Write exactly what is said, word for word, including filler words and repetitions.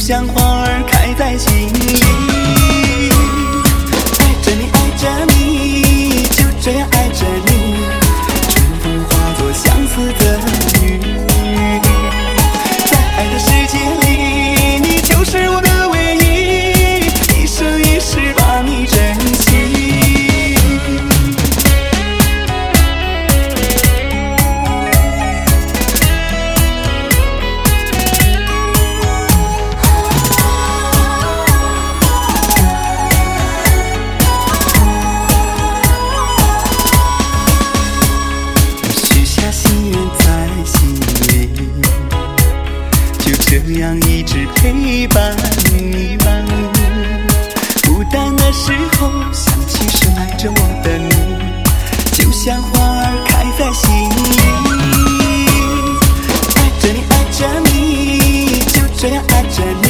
像花儿开在心里。爱着你，爱着你，就这样爱着你，春风化作相思的雨。在爱的世界里，你就是我的唯一，一生一世把你珍惜。这样一直陪伴你，孤单的时候想起深爱着我的你，就像花儿开在心里。爱着你，爱着你，就这样爱着你。